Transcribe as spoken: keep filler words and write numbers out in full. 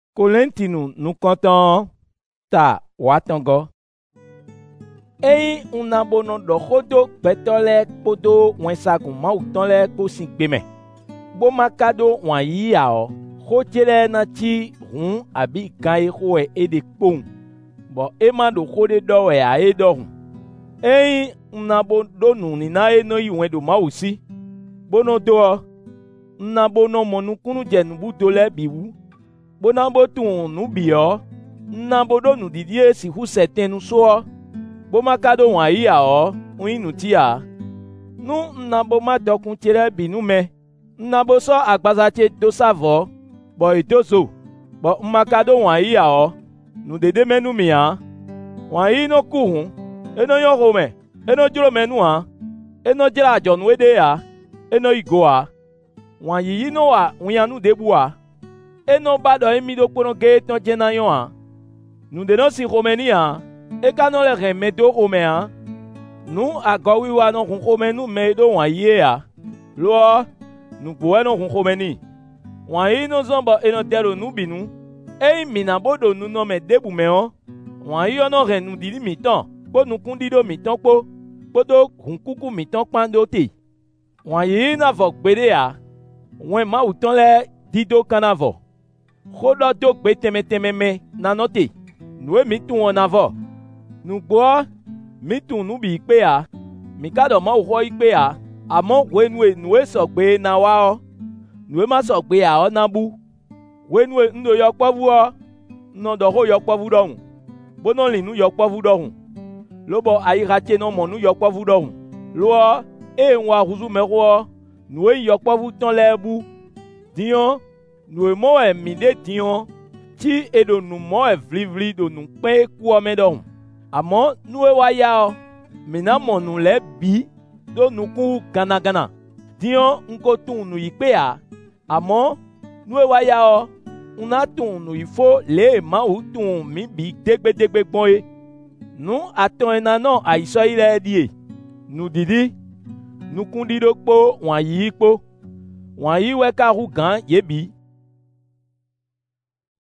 Kòlẹ́ntìnù nukọ́tán ta wàtọ́ngọ́. Eyin unabono dɔxodo gbɛtɔlɛ kpodo wɛnsagun mawutɔlɛ kposi gbemɛ. Bomakado wɔn yi yaɔ. Xɔtselɛ na tsi hun abi gan ye xɔɛ eɖe kpɔn. Bɔn ema ɖo xɔ ɖe dɔwɛ a ye dɔ hun. Eyin unabo ɖo nu nina ye no yi wɛn do mawu si. Bono doɔ. Unabono mɔnukunu dze nubudo lɛ biwu. Bonabo tun nubiɔ. Unabo ɖo nudidi ye si hu sɛtɛn nusoɔ. Bomakado wɔn yi yaɔ. Ŋun nu tia. Nu unabo ma dɔkun tselɛ bi nu mɛ. Unabo sɔ agbazatse do savɔ. Bɔn edo zo. Bɔn umakado wɔn yi yaɔ. Nudede mɛ nu mia. Wɔn yi no ku hun. Eno yɔ xɔmɛ. Eno dzro mɛ nua. Eno dzra adzɔnu ede ya. Eno yi goa. Wɔn yi yi no wa ŋunyanu de bua. Eno ba dɔ emi do kpono ge etɔn dze na yɔa. Nudeno si xɔmɛ ni ya. Eka no le hɛn mɛ do xɔmɛ ya. Nu agɔwiwa no hun xɔmɛ nu mɛ do wɔn yi ya. Loɔ nugboɛ no hun xɔmɛ ni. Wɔn yi no zɔn bɔ eno de do nu binu. Eyi mina bo do nunɔmɛ debu mɛ o. Wɔn yi yɔ no hɛn nudidi mitɔn. Kpo nukundido mitɔn kpo. Kpodo hunkuku mitɔn kpando te. Wɔn yi na vɔ gbede ya. Wɛn mawutɔn lɛ dido kana vɔ. Xɔdɔ do gbe tɛmɛtɛmɛ mɛ nanɔ te. Nue mi tun wɔn na vɔ. Nugboɔ mi tun nu bi ikpe ya. Mi ka dɔ mawu xɔ ikpe ya. Amɔ wenue nue sɔgbe na wa ɔ. Nue ma sɔgbe ya ɔ na bu. Wenue ŋdo yɔ kpɔvu ɔ. Nɔ dɔ ho yɔ kpɔvu dɔ hun. Bono li nu yɔ kpɔvu dɔ hun. Lobɔ ayihatse nɔ mɔ nu yɔ kpɔvu dɔ hun. Loɔ eye ŋu ahuzu mɛ xɔ. Nue yɔ kpɔvu tɔn lɛ bu. Diɔ nue mɔ ɛ mi de diɔ. Tsi eɖo nu mɔ ɛ vlivli do nu kpɛ kuɔ mɛ dɔ hun. Amɔ nue wa ya ɔ. Mina mɔ nu lɛ bi do nuku ganagana. Diɔ ŋko tun nu yi kpe ya. Amɔ nue wa ya ɔ. Una tun nu yi fo le mawu tun mi bi degbedegbe gbɔn ye. Nu atɔn ena nɔ ayisɔ yi lɛ die. Nudidi. Nukundido kpo wɔn yi kpo. Wɔn yi wɛ ka hu gan ye bi.